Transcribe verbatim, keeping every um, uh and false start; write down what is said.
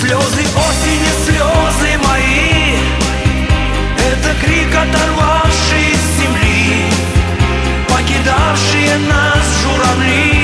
Слезы осени, слезы мои, это крик, оторвавший с земли, покидавшие нас журавли.